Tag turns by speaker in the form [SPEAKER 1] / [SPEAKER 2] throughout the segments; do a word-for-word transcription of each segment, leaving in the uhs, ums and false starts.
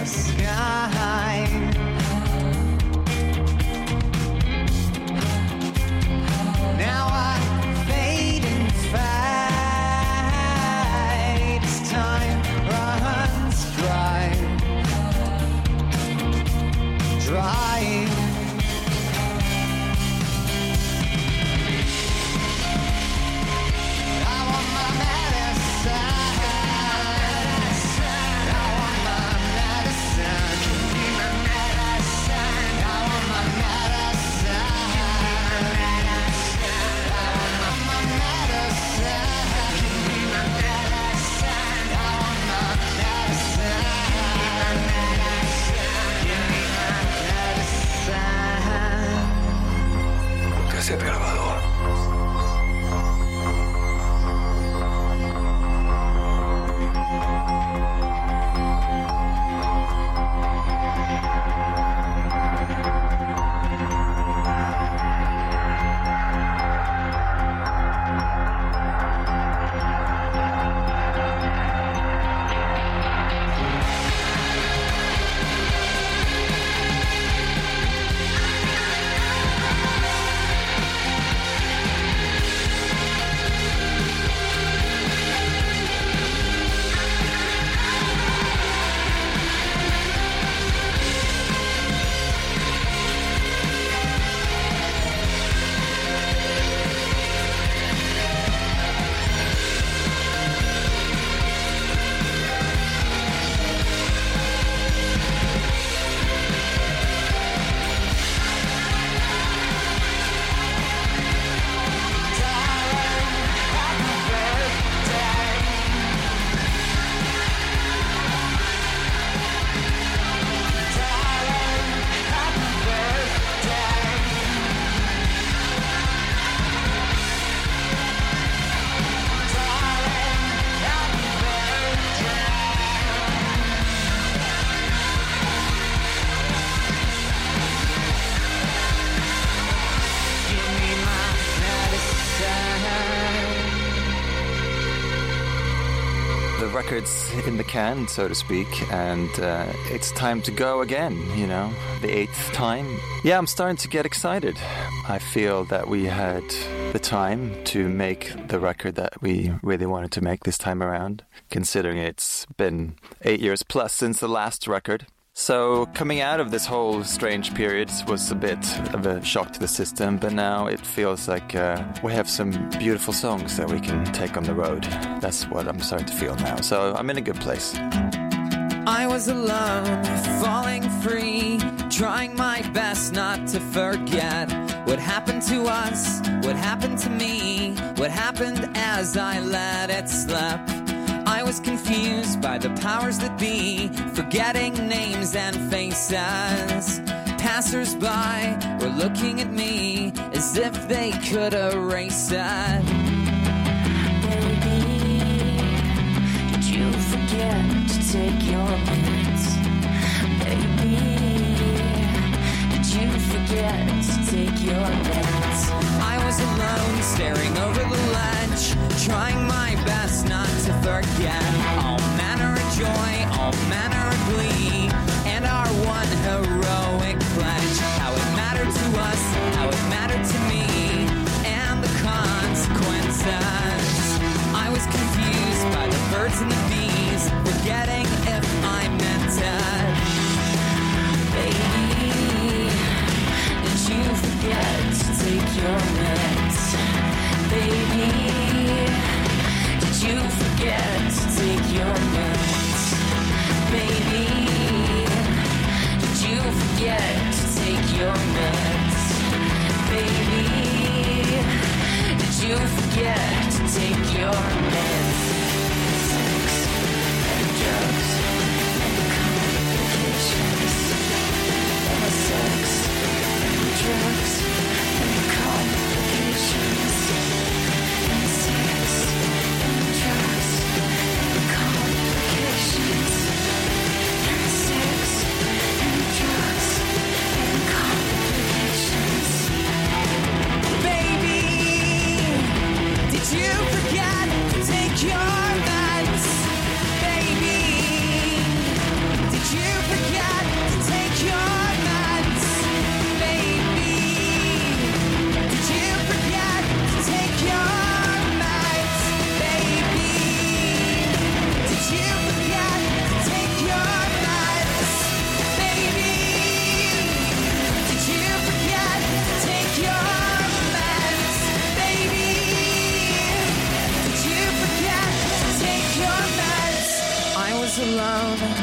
[SPEAKER 1] sky. Now I fade and fight as time runs dry, dry.
[SPEAKER 2] Cassette grabador.
[SPEAKER 3] Records in the can, so to speak, and uh, it's time to go again, you know, the eighth time. Yeah, I'm starting to get excited. I feel that we had the time to make the record that we really wanted to make this time around, considering it's been eight years plus since the last record. So coming out of this whole strange period was a bit of a shock to the system, but now it feels like uh, we have some beautiful songs that we can take on the road. That's what I'm starting to feel now. So I'm in a good place.
[SPEAKER 1] I was alone, falling free, trying my best not to forget what happened to us, what happened to me, what happened as I let it slip. I was confused by the powers that be, forgetting names and faces. Passers-by were looking at me as if they could erase it.
[SPEAKER 4] Baby, did you forget to take your meds? Baby, did you forget to take your meds?
[SPEAKER 1] I was alone, staring over the ledge, trying my best not to forget all manner of joy, all manner of glee, and our one heroic pledge. How it mattered to us, how it mattered to me, and the consequences. I was confused by the birds and the bees, forgetting if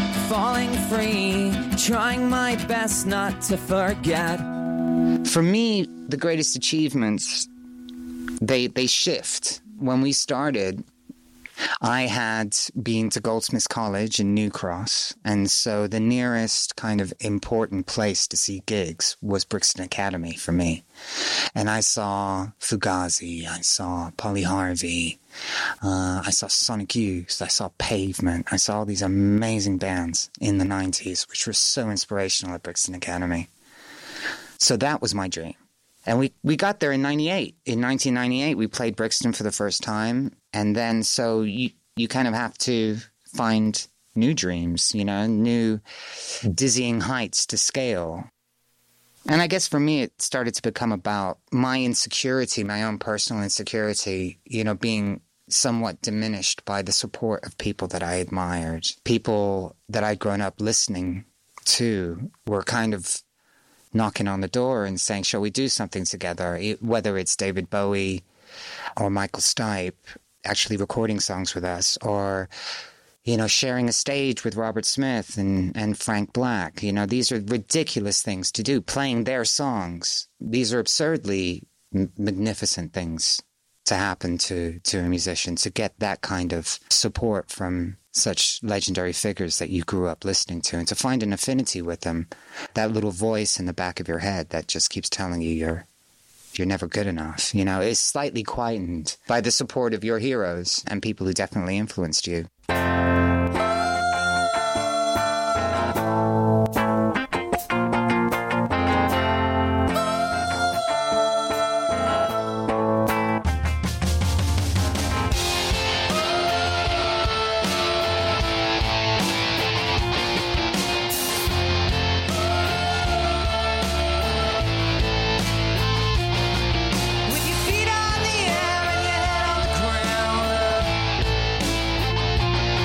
[SPEAKER 1] falling free, trying my best not to forget.
[SPEAKER 5] For me, the greatest achievements, they they shift. When we started, I had been to Goldsmiths College in New Cross, and so the nearest kind of important place to see gigs was Brixton Academy for me. And I saw Fugazi, I saw Polly Harvey, uh, I saw Sonic Youth, I saw Pavement, I saw all these amazing bands in the nineties, which were so inspirational at Brixton Academy. So that was my dream. And we, we got there in ninety-eight. In nineteen ninety-eight, we played Brixton for the first time. And then so you, you kind of have to find new dreams, you know, new dizzying heights to scale. And I guess for me, it started to become about my insecurity, my own personal insecurity, you know, being somewhat diminished by the support of people that I admired. People that I'd grown up listening to were kind of knocking on the door and saying, shall we do something together? Whether it's David Bowie or Michael Stipe actually recording songs with us, or, you know, sharing a stage with Robert Smith and, and Frank Black. You know, these are ridiculous things to do, playing their songs. These are absurdly m- magnificent things to happen to, to a musician, to get that kind of support from such legendary figures that you grew up listening to, and to find an affinity with them, that little voice in the back of your head that just keeps telling you you're you're never good enough, you know, is slightly quietened by the support of your heroes and people who definitely influenced you.
[SPEAKER 1] With your feet on the air and your head on the ground,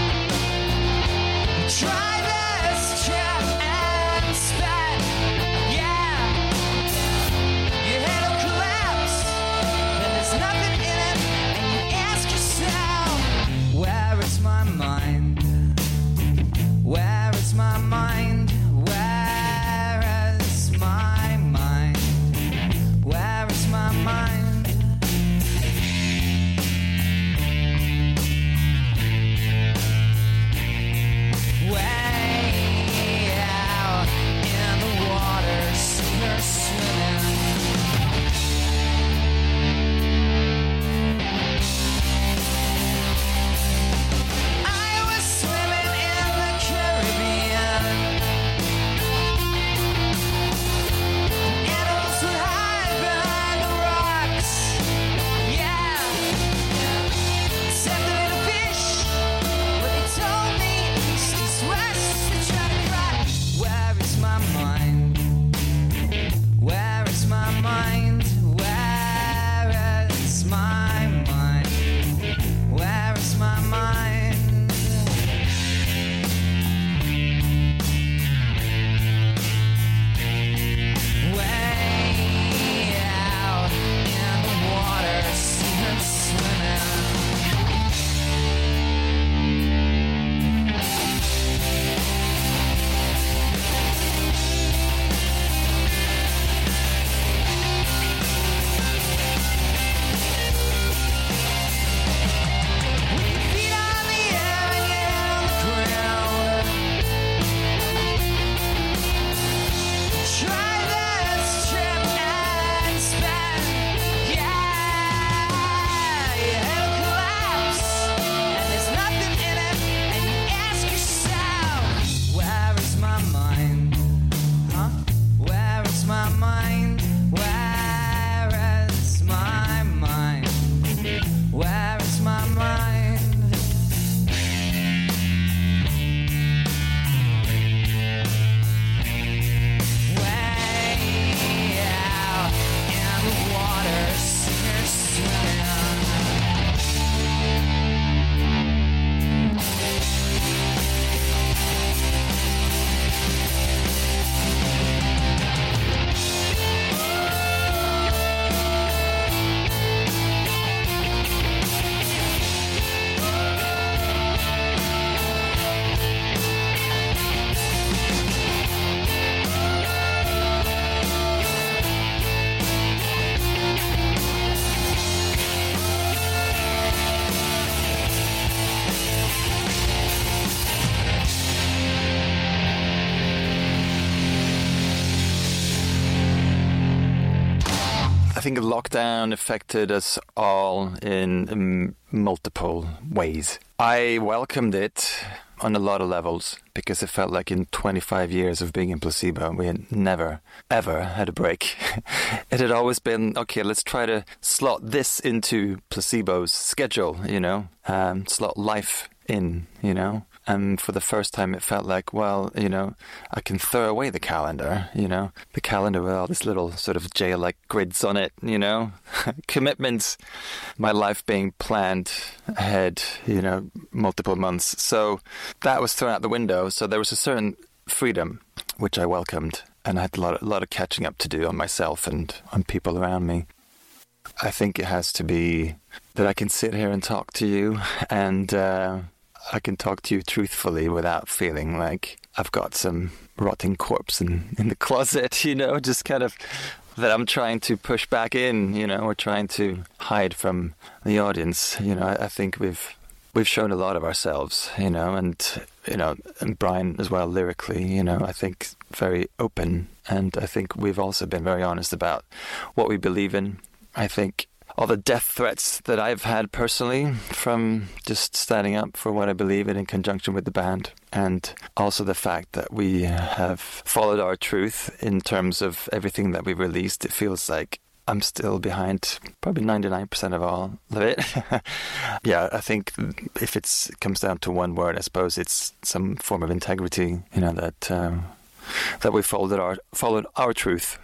[SPEAKER 3] I think lockdown affected us all in um, multiple ways. I welcomed it on a lot of levels because it felt like in twenty-five years of being in placebo, we had never, ever had a break. It had always been, okay, let's try to slot this into placebo's schedule, you know, um, slot life in, you know. And for the first time, it felt like, well, you know, I can throw away the calendar, you know, the calendar with all this little sort of jail-like grids on it, you know, commitments, my life being planned ahead, you know, multiple months. So that was thrown out the window. So there was a certain freedom, which I welcomed. And I had a lot, of, a lot of catching up to do on myself and on people around me. I think it has to be that I can sit here and talk to you and... Uh, I can talk to you truthfully without feeling like I've got some rotting corpse in, in the closet, you know, just kind of that I'm trying to push back in, you know, or trying to hide from the audience. You know, I, I think we've we've shown a lot of ourselves, you know, and, you know, and Brian as well lyrically, you know, I think very open. And I think we've also been very honest about what we believe in. I think all the death threats that I've had personally from just standing up for what I believe in in conjunction with the band. And also the fact that we have followed our truth in terms of everything that we've released. It feels like I'm still behind probably ninety-nine percent of all of it. Yeah, I think if it's, it comes down to one word, I suppose it's some form of integrity, you know, that um, that we followed our, followed our truth.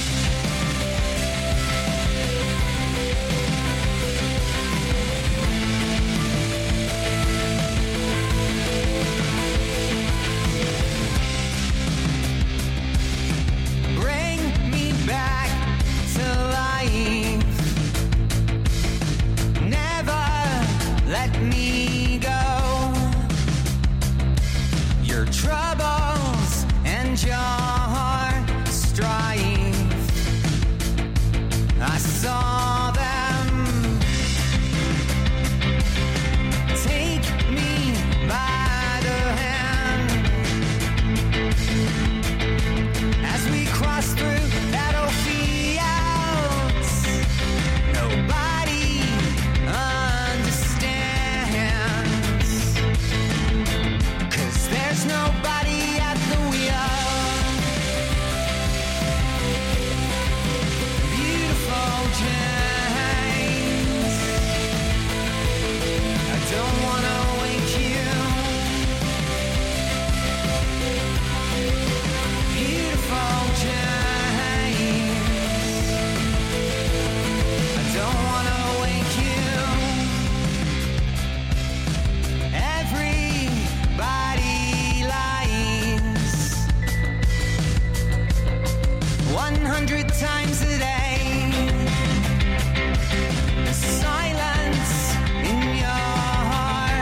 [SPEAKER 1] Troubles and your strife, I saw them take me by the hand as we crossed through battlefields. Nobody understands, 'cause there's nobody at the wheel. Beautiful James, I don't wanna wake you. Beautiful James, I don't wanna wake you. Everybody lies one hundred times a day. The silence in your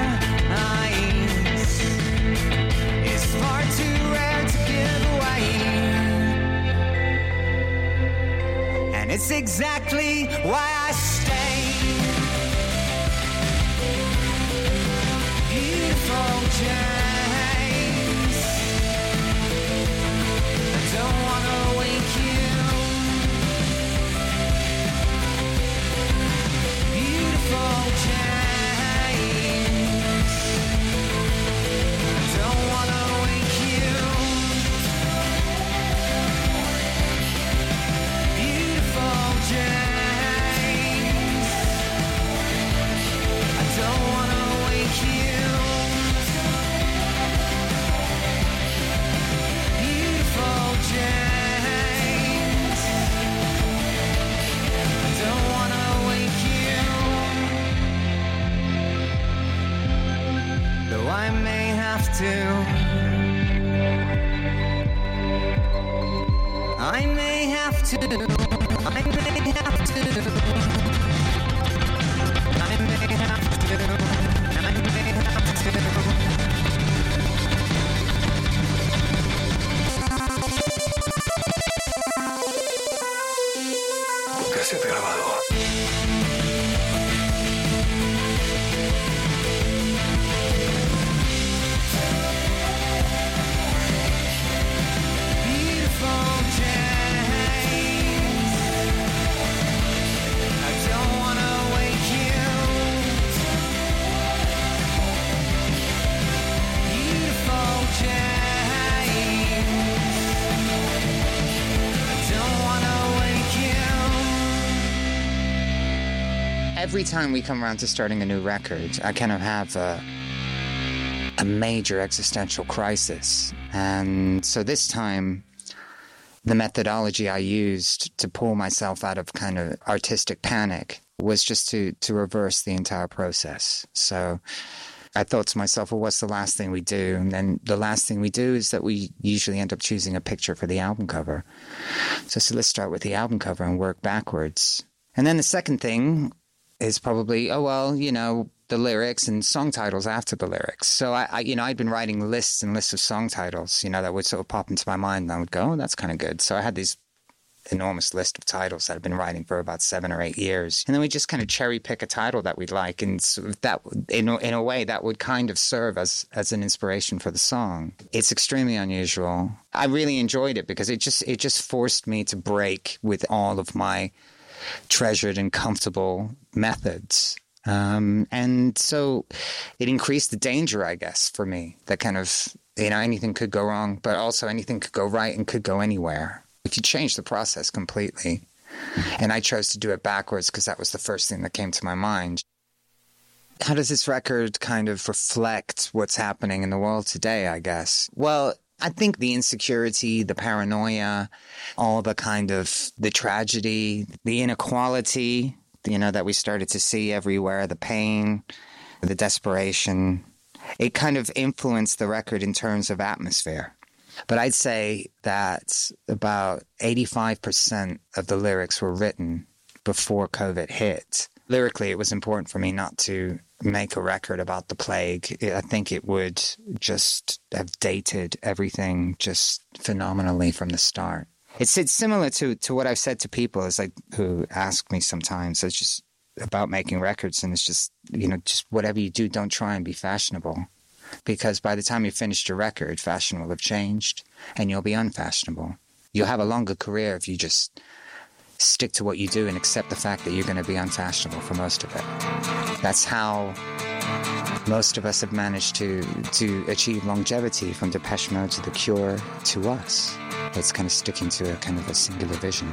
[SPEAKER 1] eyes is far too rare to give away, and it's exactly why I stay. Beautiful James, I don't wanna wake you. Beautiful James, I don't wanna wake you. Beautiful James, I don't wanna wake you. Beautiful James, I don't wanna wake you. Though I may have to, I may have to, I may have to, I may have to, I may have to.
[SPEAKER 2] Cassette grabado.
[SPEAKER 1] Beautiful James,
[SPEAKER 5] every time we come around to starting a new record, I kind of have a, a major existential crisis. And so this time, the methodology I used to pull myself out of kind of artistic panic was just to, to reverse the entire process. So I thought to myself, well, what's the last thing we do? And then the last thing we do is that we usually end up choosing a picture for the album cover. So, so let's start with the album cover and work backwards. And then the second thing is probably, oh, well, you know, the lyrics and song titles after the lyrics. So, I, I, you know, I'd been writing lists and lists of song titles, you know, that would sort of pop into my mind, and I would go, oh, that's kind of good. So I had these enormous list of titles that I've been writing for about seven or eight years. And then we just kind of cherry pick a title that we'd like. And sort of that, in, in a way, that would kind of serve as, as an inspiration for the song. It's extremely unusual. I really enjoyed it because it just, it just forced me to break with all of my treasured and comfortable methods. Um, and so it increased the danger, I guess, for me, that kind of, you know, anything could go wrong, but also anything could go right and could go anywhere. If you change the process completely. And I chose to do it backwards because that was the first thing that came to my mind. How does this record kind of reflect what's happening in the world today, I guess? Well, I think the insecurity, the paranoia, all the kind of the tragedy, the inequality, you know, that we started to see everywhere, the pain, the desperation, it kind of influenced the record in terms of atmosphere. But I'd say that about eighty-five percent of the lyrics were written before COVID hit. Lyrically, it was important for me not to make a record about the plague. I think it would just have dated everything just phenomenally from the start. It's, it's similar to, to what I've said to people is like who ask me sometimes. It's just about making records, and it's just, you know, just whatever you do, don't try and be fashionable. Because by the time you finished your record, fashion will have changed and you'll be unfashionable. You'll have a longer career if you just stick to what you do and accept the fact that you're going to be unfashionable for most of it. That's how most of us have managed to, to achieve longevity, from Depeche Mode to The Cure to us. It's kind of sticking to a kind of a singular vision.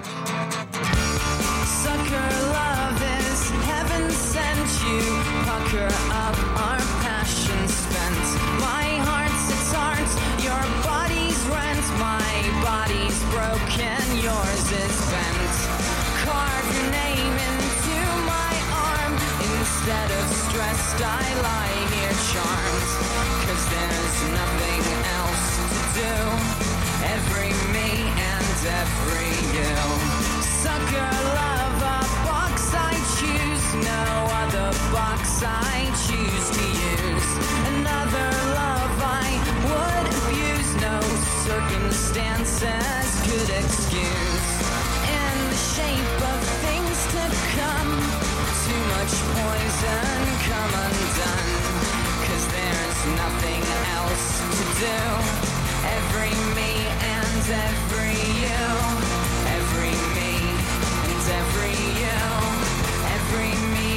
[SPEAKER 1] Sucker love is heaven sent you. Pucker up our passion spent. My heart's its art, your body's rent. My body's broken, yours is bent. Carve your name into my arm. Instead of stressed, I lie here charmed. Cause there's nothing else to do. Every me and every you. Sucker love, a box I choose. No other box I choose to use. Another love I would abuse. No circumstances could excuse. In the shape of things to come. Too much poison come undone. Cause there's nothing else to do. Every me and every you. Every me and every you. Every me.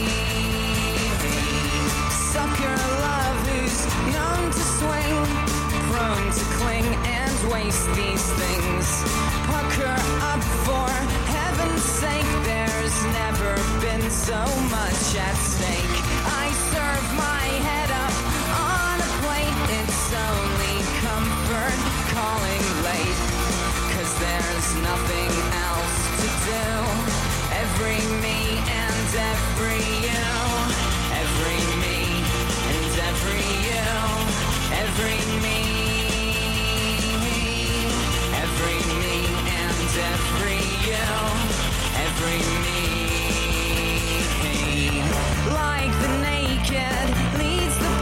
[SPEAKER 1] Sucker love who's known to swing, prone to cling and waste these things. Pucker up for heaven's sake. There's never been so much at stake. I serve my head up on a plate. It's only comfort calling late. Cause there's nothing else to do. Every me and every you. Every me and every you. Every me. Every me and every you. Every me. Like the naked leads the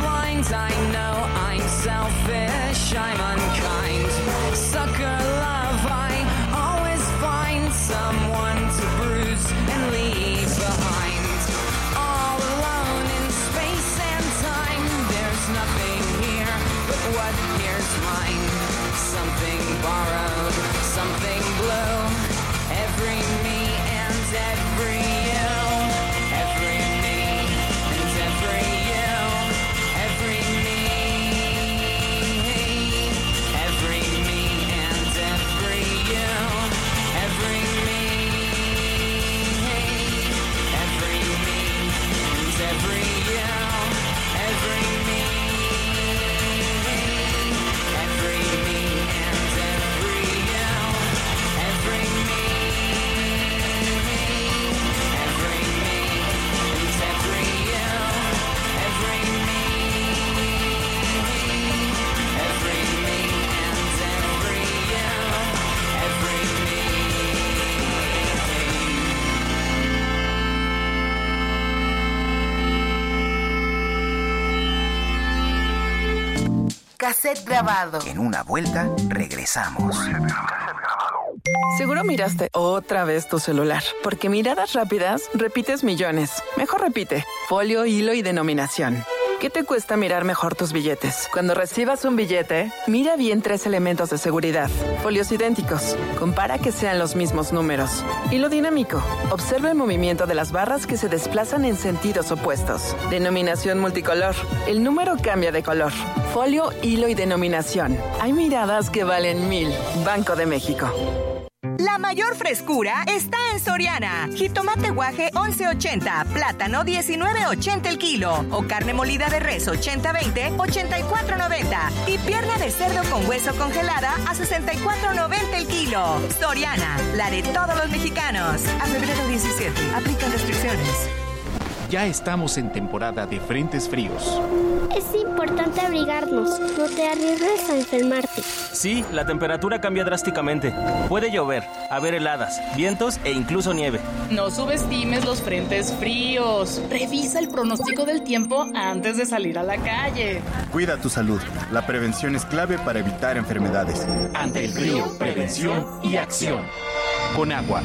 [SPEAKER 6] Cassette grabado.
[SPEAKER 7] En una vuelta, regresamos.
[SPEAKER 8] Seguro miraste otra vez tu celular, porque miradas rápidas repites millones. Mejor repite. Folio, hilo y denominación. ¿Qué te cuesta mirar mejor tus billetes? Cuando recibas un billete, mira bien tres elementos de seguridad. Folios idénticos. Compara que sean los mismos números. Hilo dinámico. Observa el movimiento de las barras que se desplazan en sentidos opuestos. Denominación multicolor. El número cambia de color. Folio, hilo y denominación. Hay miradas que valen mil. Banco de México.
[SPEAKER 9] La mayor frescura está en Soriana. Jitomate guaje once ochenta, plátano diecinueve ochenta el kilo o carne molida de res ochenta veinte, ochenta y cuatro noventa y pierna de cerdo con hueso congelada a sesenta y cuatro noventa el kilo. Soriana, la de todos los mexicanos. A febrero diecisiete, aplican restricciones.
[SPEAKER 10] Ya estamos en temporada de frentes fríos.
[SPEAKER 11] Es importante abrigarnos, no te arriesgues a enfermarte.
[SPEAKER 12] Sí, la temperatura cambia drásticamente. Puede llover, haber heladas, vientos e incluso nieve.
[SPEAKER 13] No subestimes los frentes fríos. Revisa el pronóstico del tiempo antes de salir a la calle.
[SPEAKER 14] Cuida tu salud. La prevención es clave para evitar enfermedades.
[SPEAKER 10] Ante el frío, prevención y acción. Con agua.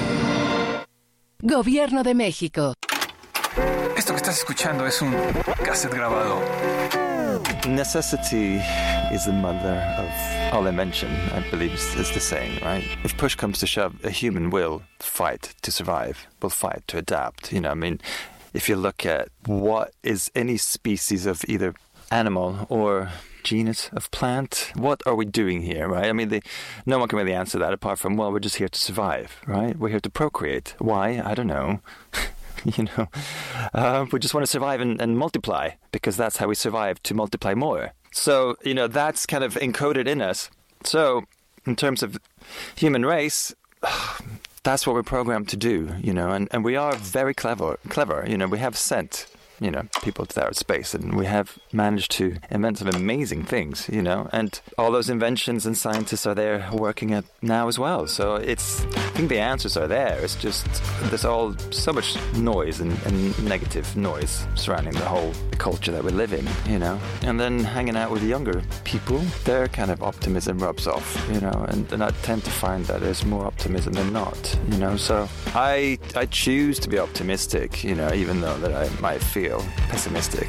[SPEAKER 15] Gobierno de México.
[SPEAKER 2] Esto que estás escuchando es un cassette grabado.
[SPEAKER 3] Necessity is the mother of all invention, I believe is the saying, right? If push comes to shove, a human will fight to survive, will fight to adapt. You know, I mean, if you look at what is any species of either animal or genus of plant, what are we doing here, right? I mean, the, no one can really answer that apart from, well, we're just here to survive, right? We're here to procreate. Why? I don't know. You know, uh, we just want to survive and, and multiply because that's how we survive, to multiply more. So, you know, that's kind of encoded in us. So, in terms of human race, that's what we're programmed to do, you know, and, and we are very clever, clever, you know, we have sent, you know, people to outer space and we have managed to invent some amazing things, you know, and all those inventions and scientists are there working at now as well. So it's, I think the answers are there. It's just, there's all so much noise and, and negative noise surrounding the whole culture that we live in, you know, and then hanging out with the younger people, their kind of optimism rubs off, you know, and, and I tend to find that there's more optimism than not, you know, so I, I choose to be optimistic, you know, even though that I might feel pessimistic.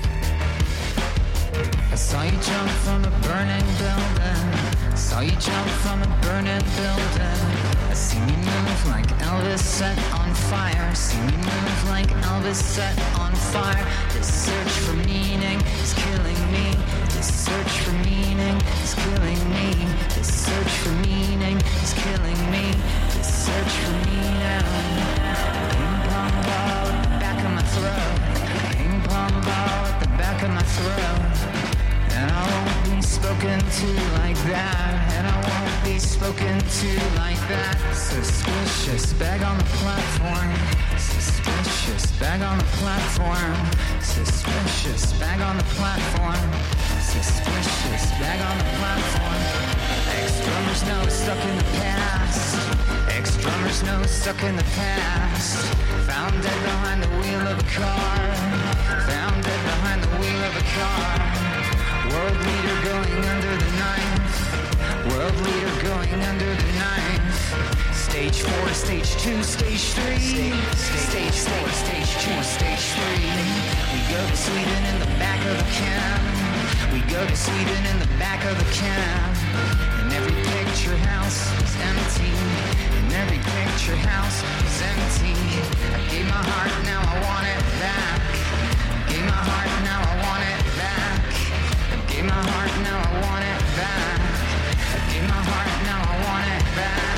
[SPEAKER 1] I saw you jump from a burning building. Saw you jump from a burning building. I seen you move like Elvis set on fire. Seen you move like Elvis set on fire. This search for meaning is killing me. This search for meaning is killing me. This search for meaning is killing me. This search for meaning. Ping pong ball at the back of my throat. Ping pong ball at the back of my throat. And I won't be spoken to like that. And I won't be spoken to like that. Suspicious bag on the platform. Suspicious bag on the platform. Suspicious bag on the platform. Suspicious bag on the platform. Ex-drummers know stuck in the past. Ex-drummers know stuck in the past. Found dead behind the wheel of a car. Found dead behind the wheel of a car. World leader going under the knife. World leader going under the knife. Stage four, stage two, stage three. Stage four, stage two, stage three. We go to Sweden in the back of the can. We go to Sweden in the back of the can. And every picture house is empty. And every picture house is empty. I gave my heart, now I want it back. I gave my heart, now I want it back. I gave my heart, now I want it back. I gave my heart, now I want it back.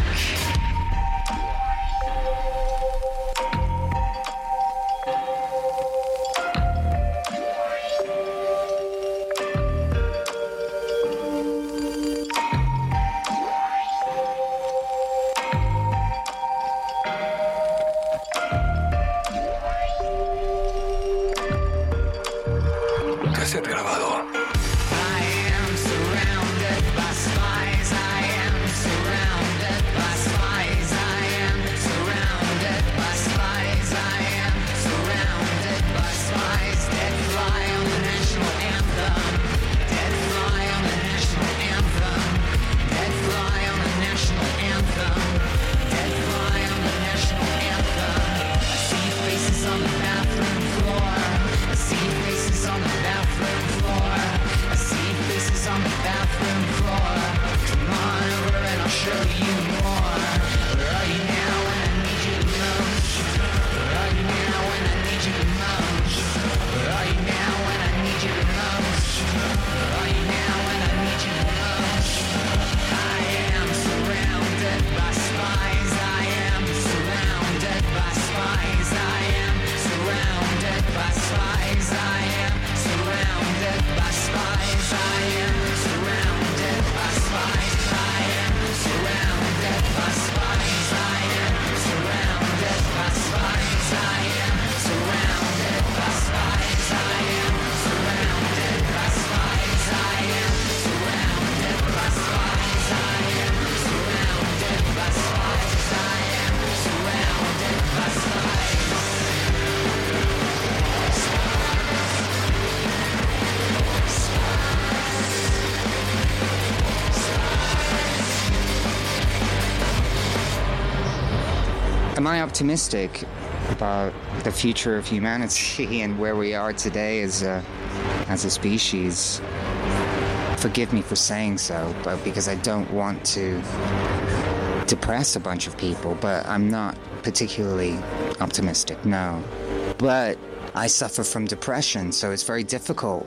[SPEAKER 5] Am I optimistic about the future of humanity and where we are today as a, as a species? Forgive me for saying so, but because I don't want to depress a bunch of people, but I'm not particularly optimistic, no. But I suffer from depression, so it's very difficult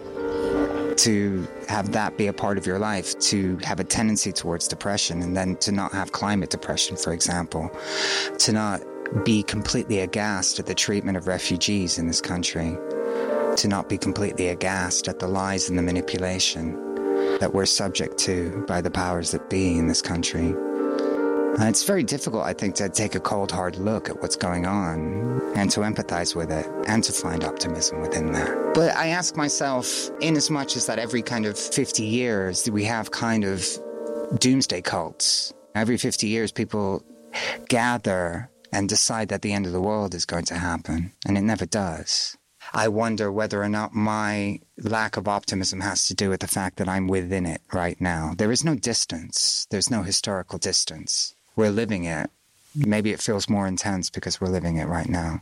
[SPEAKER 5] to have that be a part of your life, to have a tendency towards depression, and then to not have climate depression, for example, to not be completely aghast at the treatment of refugees in this country, to not be completely aghast at the lies and the manipulation that we're subject to by the powers that be in this country. Uh, it's very difficult, I think, to take a cold, hard look at what's going on and to empathize with it and to find optimism within that. But I ask myself, in as much as that every kind of fifty years, we have kind of doomsday cults. Every fifty years, people gather and decide that the end of the world is going to happen, and it never does. I wonder whether or not my lack of optimism has to do with the fact that I'm within it right now. There is no distance. There's no historical distance. We're living it. Maybe it feels more intense because we're living it right now.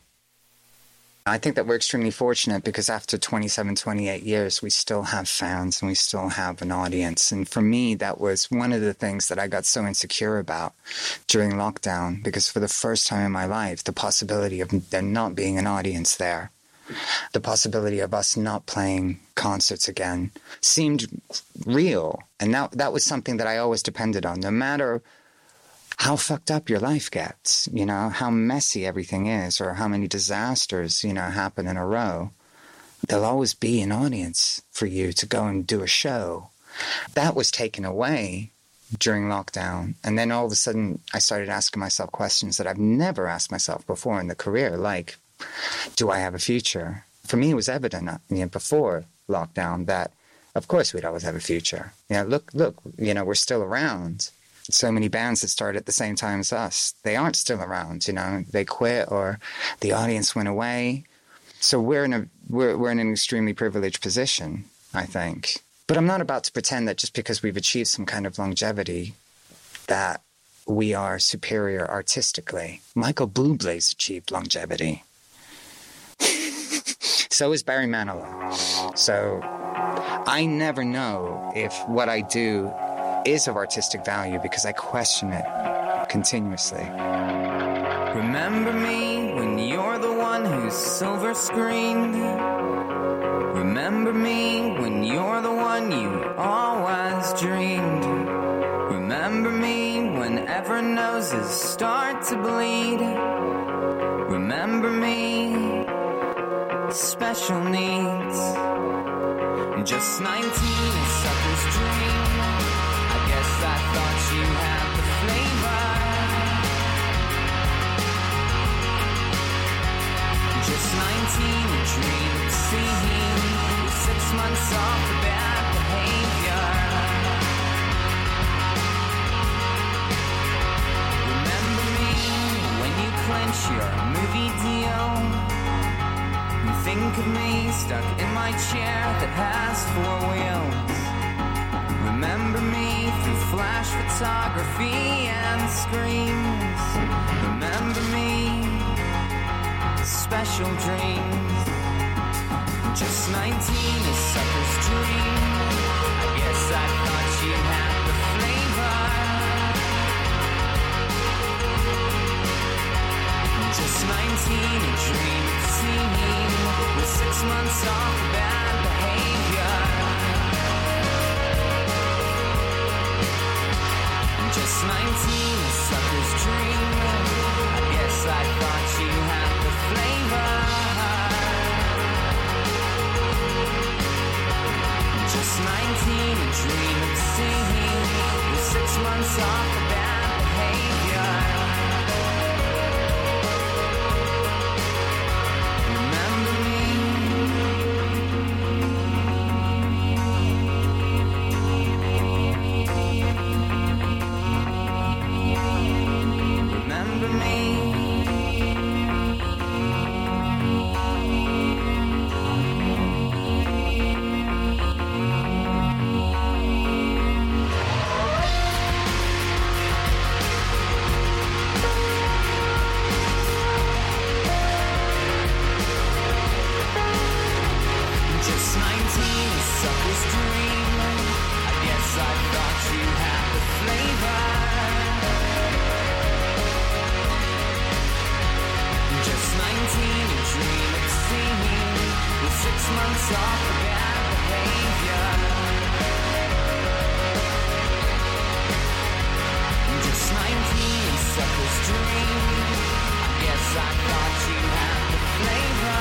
[SPEAKER 5] I think that we're extremely fortunate because after twenty-seven, twenty-eight years, we still have fans and we still have an audience. And for me, that was one of the things that I got so insecure about during lockdown, because for the first time in my life, the possibility of there not being an audience there, the possibility of us not playing concerts again seemed real. And that, that was something that I always depended on, no matter how fucked up your life gets, you know, how messy everything is, or how many disasters, you know, happen in a row. There'll always be an audience for you to go and do a show. That was taken away during lockdown. And then all of a sudden, I started asking myself questions that I've never asked myself before in the career, like, do I have a future? For me, it was evident, you know, before lockdown that, of course, we'd always have a future. You know, look, look, you know, we're still around. So many bands that started at the same time as us, they aren't still around, you know, they quit or the audience went away. So we're in a we're we're in an extremely privileged position, I think. But I'm not about to pretend that just because we've achieved some kind of longevity that we are superior artistically. Michael Bublé's achieved longevity. So is Barry Manilow. So I never know if what I do is of artistic value because I question it continuously.
[SPEAKER 1] Remember me when you're the one who's silver screened. Remember me when you're the one you always dreamed. Remember me whenever noses start to bleed. Remember me, special needs. Just nineteen, a sucker's dream. I thought you had the flavor. Just nineteen, a dream of seeing with six months off for bad behavior. Remember me when you clench your movie deal. You think of me stuck in my chair that has four wheels. Remember me through flash photography and screens. Remember me, special dreams. Just nineteen, a sucker's dream. I guess I thought you had the flavor. Just nineteen, a dream of seeing with six months off bad behavior. Just nineteen, a sucker's dream. I guess I thought you had the flavor. Just nineteen, a dream of seeing with six months off of bad behavior. Remember I thought you had the flavor.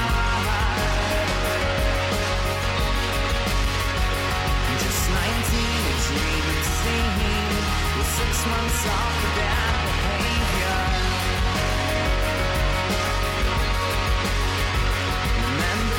[SPEAKER 1] Just nineteen, a dream and scene, with six months off the bad behavior. Remember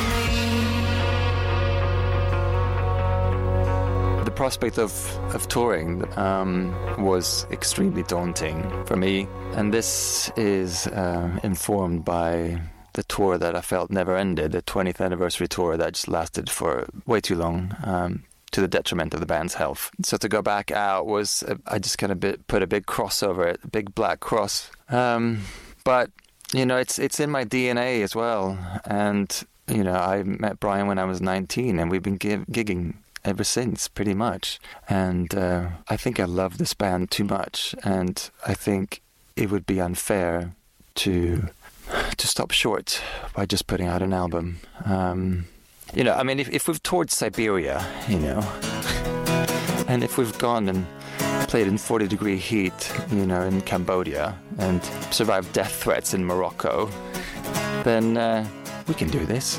[SPEAKER 1] me.
[SPEAKER 3] The prospect of, of touring um, was extremely daunting for me, and this is uh, informed by the tour that I felt never ended, the twentieth anniversary tour that just lasted for way too long, um, to the detriment of the band's health. So to go back out was, uh, I just kind of bit, put a big cross over it, a big black cross. Um, but, you know, it's it's in my D N A as well, and, you know, I met Brian when I was nineteen, and we've been give, gigging ever since, pretty much. And uh, I think I love this band too much, and I think it would be unfair to to stop short by just putting out an album. Um, you know, I mean, if, if we've toured Siberia, you know, and if we've gone and played in forty degree heat, you know, in Cambodia, and survived death threats in Morocco, then uh, we can do this.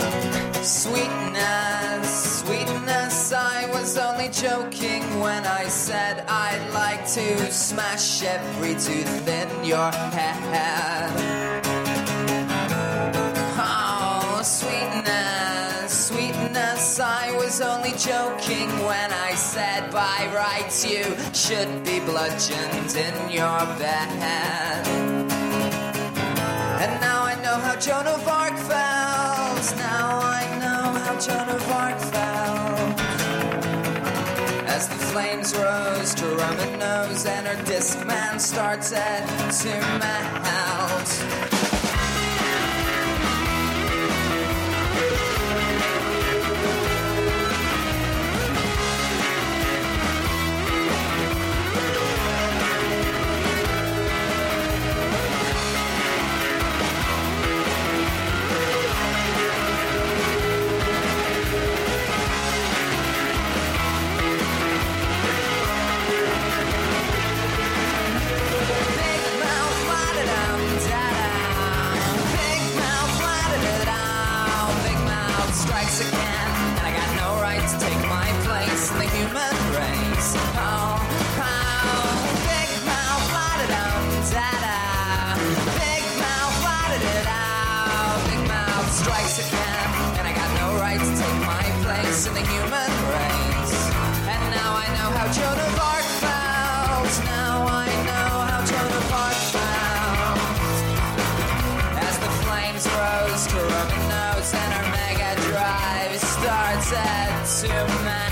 [SPEAKER 1] Sweetness, sweetness, I was only joking when I said I'd like to smash every tooth in your head. Oh, sweetness, sweetness, I was only joking when I said by rights you should be bludgeoned in your bed. And now I know how Joan of Arc felt. Now I know how Joan of Arc felt. As the flames rose to Roman nose and her Discman started to melt. In the human race. And now I know how Joan of Arc felt. Now I know how Joan of Arc felt. As the flames rose to Roman nose and her mega drive started to melt.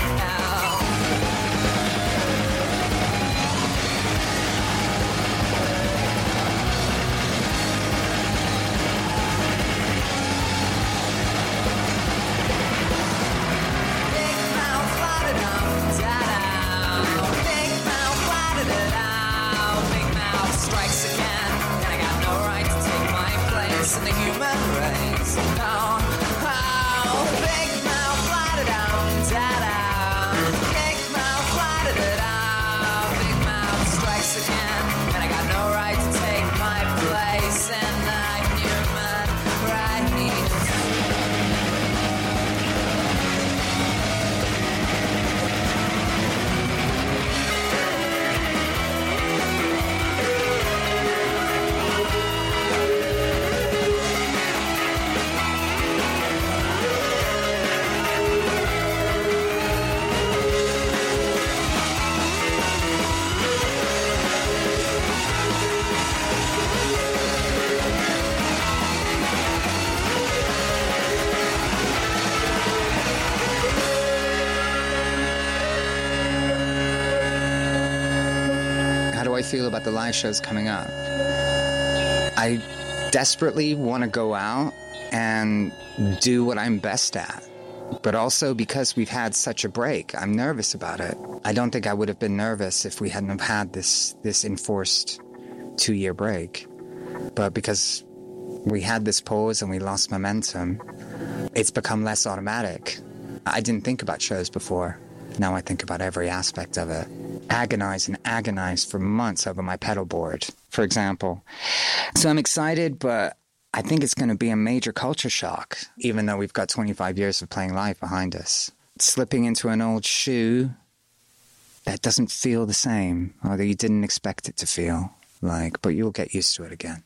[SPEAKER 1] In the human race. Oh, oh, big mouth, la-da-dum, da-da. Big mouth, la-da-da-da. Big mouth strikes again, and I got no right to take my place in the human race.
[SPEAKER 5] I feel about the live shows coming up. I desperately want to go out and do what I'm best at. But also because we've had such a break, I'm nervous about it. I don't think I would have been nervous if we hadn't have had this, this enforced two-year break. But because we had this pause and we lost momentum, it's become less automatic. I didn't think about shows before. Now I think about every aspect of it. agonize and agonize for months over my pedal board, for example. So I'm excited, but I think it's going to be a major culture shock, even though we've got twenty-five years of playing live behind us. Slipping into an old shoe that doesn't feel the same, or that you didn't expect it to feel like, but you'll get used to it again.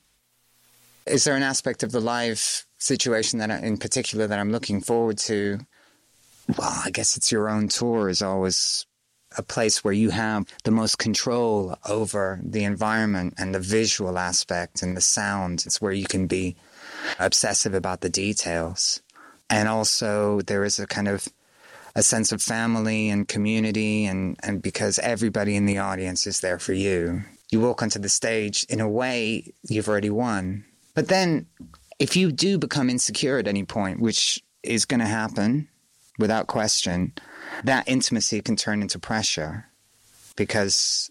[SPEAKER 5] Is there an aspect of the live situation that I, in particular that I'm looking forward to? Well, I guess it's your own tour is always a place where you have the most control over the environment and the visual aspect and the sound. It's where you can be obsessive about the details. And also there is a kind of a sense of family and community, and, and because everybody in the audience is there for you. You walk onto the stage, in a way, you've already won. But then if you do become insecure at any point, which is going to happen without question, that intimacy can turn into pressure, because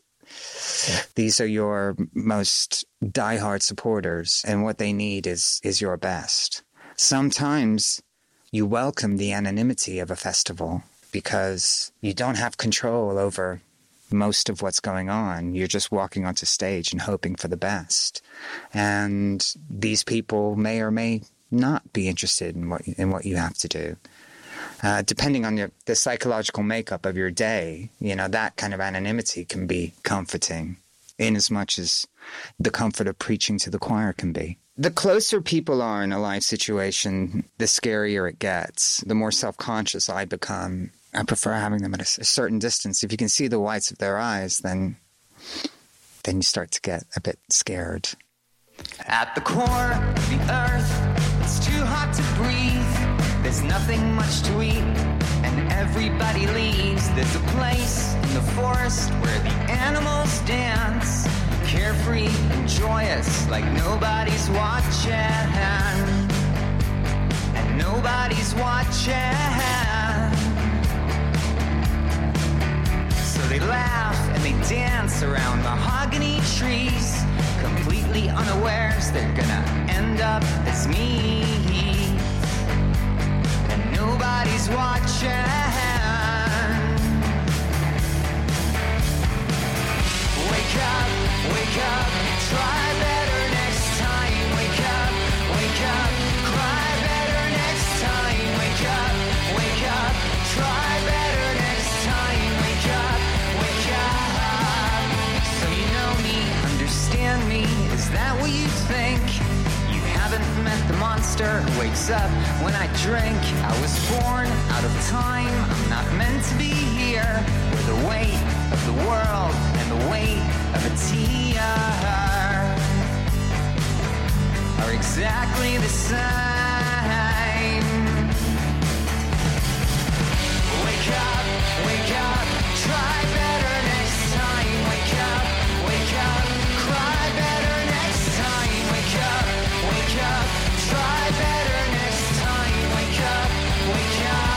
[SPEAKER 5] these are your most diehard supporters, and what they need is is your best. Sometimes you welcome the anonymity of a festival because you don't have control over most of what's going on. You're just walking onto stage and hoping for the best. And these people may or may not be interested in what in what you have to do. Uh, depending on your, the psychological makeup of your day, you know, that kind of anonymity can be comforting, in as much as the comfort of preaching to the choir can be. The closer people are in a live situation, the scarier it gets. The more self-conscious I become. I prefer having them at a, a certain distance. If you can see the whites of their eyes, then, then you start to get a bit scared.
[SPEAKER 1] At the core of the earth, it's too hot to breathe. There's nothing much to eat, and everybody leaves. There's a place in the forest where the animals dance, carefree and joyous, like nobody's watching. And nobody's watching. So they laugh and they dance around mahogany trees, completely unawares they're gonna end up as me. Nobody's watching. Wake up, wake up, try better next time. Wake up, wake up, cry better next time. Wake up, wake up, try better next time. Wake up, wake up. So you know me, understand me, is that what you think? Haven't met the monster who wakes up when I drink. I was born out of time, I'm not meant to be here, where the weight of the world and the weight of a tear are exactly the same. Wake up, wake up, try better next time. Wake up, wake up, cry better next time. Wake up, wake up, try better next time. Wake up, wake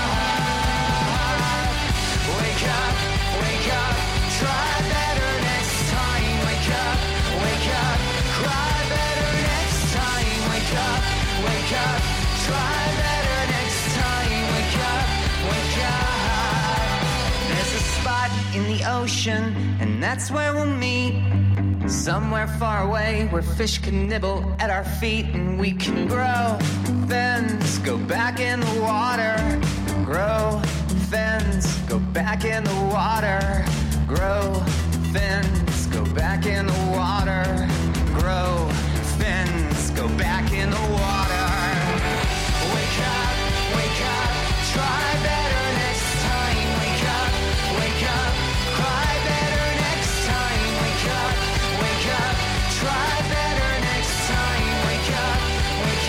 [SPEAKER 1] up. Wake up, wake up, try better next time. Wake up, wake up, cry better next time. Wake up, wake up, try better next time. Wake up, wake up. There's a spot in the ocean, and that's where we'll meet. Somewhere far away where fish can nibble at our feet, and we can grow fins, go back in the water. Grow fins, go back in the water. Grow fins, go back in the water. Grow fins, go back in the water. Wake up, wake up, try better next time. Wake up, wake up, cry better next time. Wake up, wake up, try better next time. Wake up, wake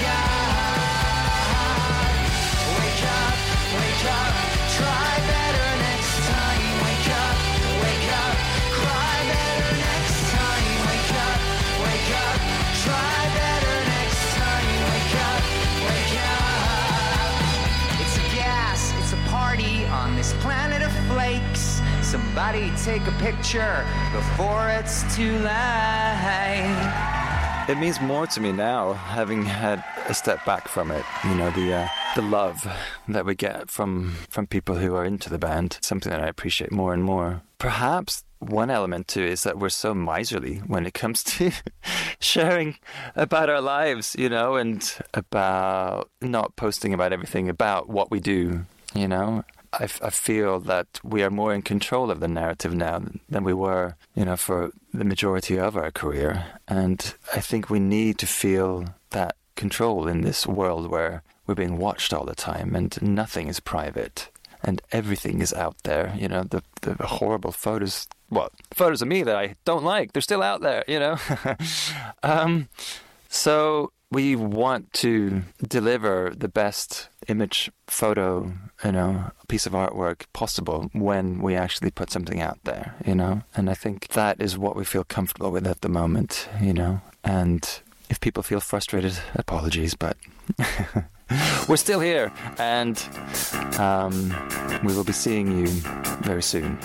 [SPEAKER 1] up. Wake up, wake up, try better next time. Wake up, wake up, cry better next time. Wake up, wake up, try better next time. Wake up, wake up. It's a gas, it's a party on this planet of flakes. Somebody take a picture before it's too late.
[SPEAKER 3] It means more to me now, having had a step back from it. You know, the uh, the love that we get from from people who are into the band, something that I appreciate more and more. Perhaps one element too is that we're so miserly when it comes to sharing about our lives, you know, and about not posting about everything about what we do, you know. I, f- I feel that we are more in control of the narrative now than we were, you know, for the majority of our career. And I think we need to feel that control in this world where we're being watched all the time and nothing is private and everything is out there. You know, the, the horrible photos, well, photos of me that I don't like, they're still out there, you know. um, so we want to deliver the best image, photo, you know, piece of artwork possible when we actually put something out there, you know. And I think that is what we feel comfortable with at the moment, you know. And if people feel frustrated, apologies, but we're still here, and um, we will be seeing you very soon.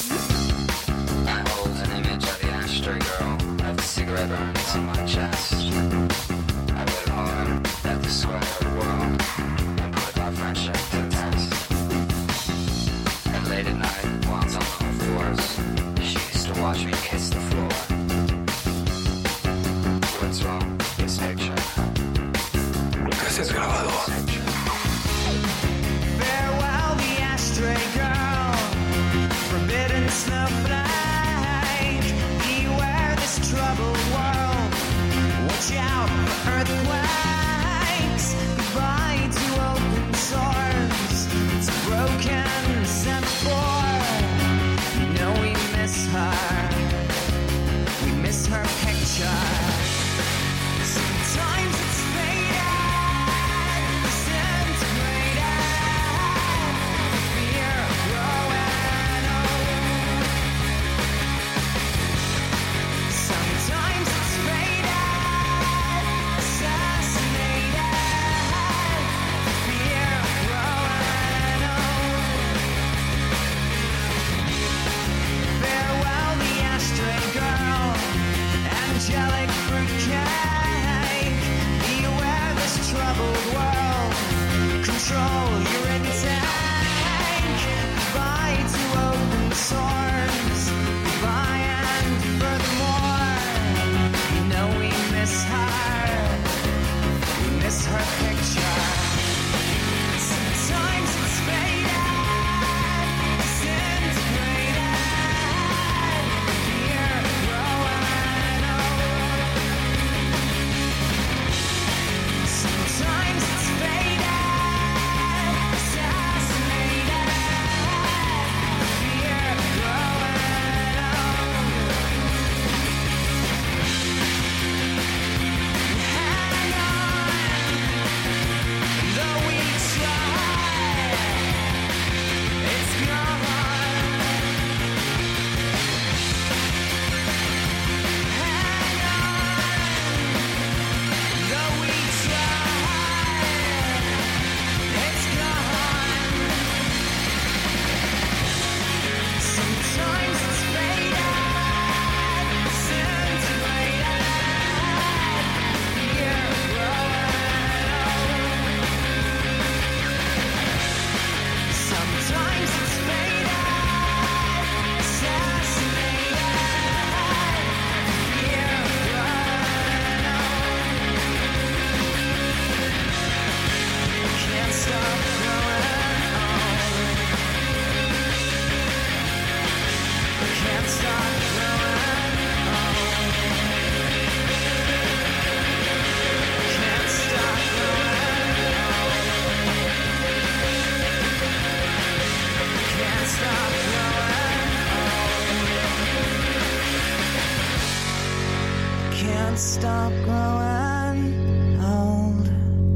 [SPEAKER 1] I hold an image of the ashtray girl, of the cigarette burns in my chest. I wait hard at the square of the world and put our friendship to the test. And late at night, while on all fours, she used to watch me kiss the floor. What's wrong with this picture?
[SPEAKER 2] Cassette grabado.
[SPEAKER 1] Farewell, the ashtray girl, forbidden snowflake. Beware this troubled world. Watch out for earthquakes. Goodbye to open source. It's a broken semaphore. You know we miss her. We miss her picture. Sometimes it's faded, disintegrated. Fear growing old. Sometimes it's faded, assassinated. Fear growing old. Farewell, the ashtray girl, angelic fruitcake. Beware this troubled world. Control your intake. Goodbye to open source. Goodbye and furthermore. You know we miss her. We miss her picture. Sometimes it's faded, disintegrated. Fear growing old. Sometimes it's faded, assassinated. Fear growing old. Hang on, though we try, it's gone. Hang on, though we try, it's gone. Sometimes it's faded, disintegrated. Fear growing old. Sometimes it's faded, assassinated. Fear growing old. Can't stop growing old. Can't stop growing old. Can't stop growing old. Can't stop growing old. Can't stop growing old.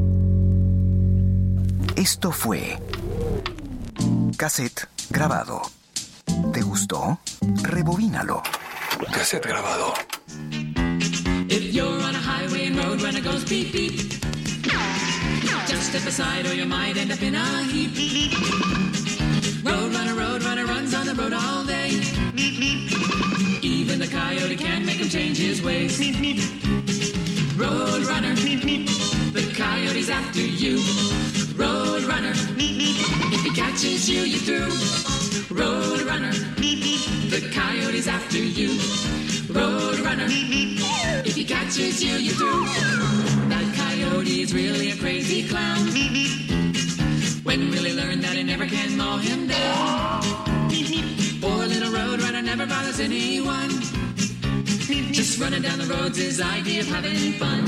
[SPEAKER 7] Esto fue Cassette grabado. ¿Te gustó? Rebobínalo.
[SPEAKER 2] Cassette grabado.
[SPEAKER 6] If you're on a highway and roadrunner goes beep beep, just step aside or you might end up in a heap. Roadrunner, roadrunner runs on the road all day. Even the coyote can't make him change his ways. Roadrunner, the coyote's after you. Roadrunner. Roadrunner, if he catches you, you're through. Roadrunner, the coyote's after you. Roadrunner, if he catches you, you're through. That coyote's really a crazy clown. When will he learn that he never can mow him down? Poor little Roadrunner never bothers anyone. Just running down the road's his idea of having fun.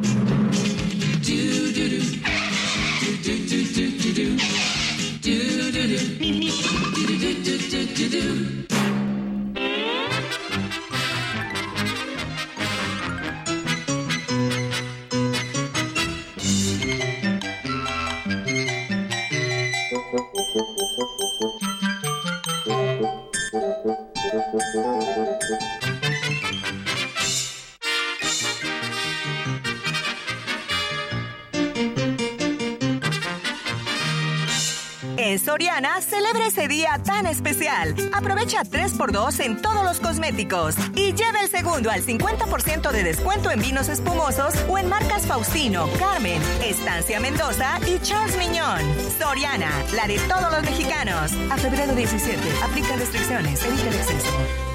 [SPEAKER 6] Do do do, do do do do do do, do do do, do do do do do do.
[SPEAKER 9] En Soriana, celebra ese día tan especial. Aprovecha tres por dos en todos los cosméticos y lleva el segundo al cincuenta por ciento de descuento en vinos espumosos o en marcas Faustino, Carmen, Estancia Mendoza y Charles Miñón. Soriana, la de todos los mexicanos. A febrero diecisiete, aplica restricciones, evita el exceso.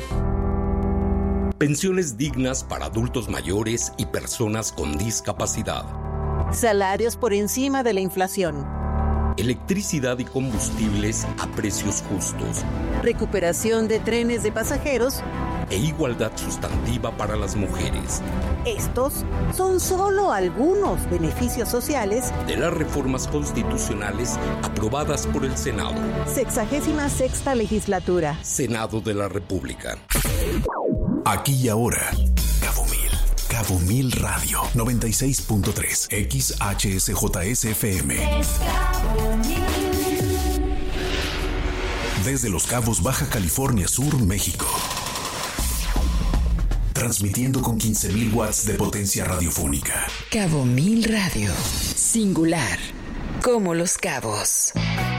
[SPEAKER 15] Pensiones dignas para adultos mayores y personas con discapacidad.
[SPEAKER 16] Salarios por encima de la inflación.
[SPEAKER 15] Electricidad y combustibles a precios justos.
[SPEAKER 16] Recuperación de trenes de pasajeros.
[SPEAKER 15] E igualdad sustantiva para las mujeres.
[SPEAKER 16] Estos son solo algunos beneficios sociales
[SPEAKER 15] de las reformas constitucionales aprobadas por el Senado.
[SPEAKER 16] Sexagésima sexta legislatura.
[SPEAKER 15] Senado de la República.
[SPEAKER 17] Aquí y ahora. Cabo Mil. Cabo Mil Radio. noventa y seis punto tres. X H S J S F M. Desde Los Cabos, Baja California Sur, México. Transmitiendo con quince mil watts de potencia radiofónica.
[SPEAKER 18] Cabo Mil Radio. Singular. Como Los Cabos.